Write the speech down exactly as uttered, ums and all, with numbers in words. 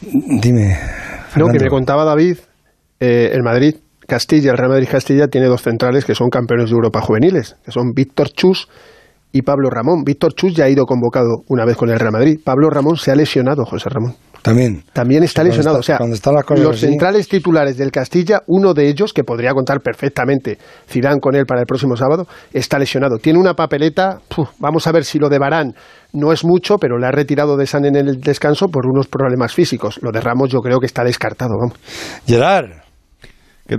Dime, Fernando. No, que me contaba David, eh, el Madrid Castilla, el Real Madrid Castilla tiene dos centrales que son campeones de Europa juveniles, que son Víctor Chus y Pablo Ramón. Víctor Chus ya ha ido convocado una vez con el Real Madrid. Pablo Ramón se ha lesionado, José Ramón. También. También está cuando lesionado. Está, o sea, los así... centrales titulares del Castilla, uno de ellos, que podría contar perfectamente Zidane con él para el próximo sábado, está lesionado. Tiene una papeleta, puf, vamos a ver si lo de Varane no es mucho, pero le ha retirado de San en el descanso por unos problemas físicos. Lo de Ramos yo creo que está descartado, vamos. Gerard.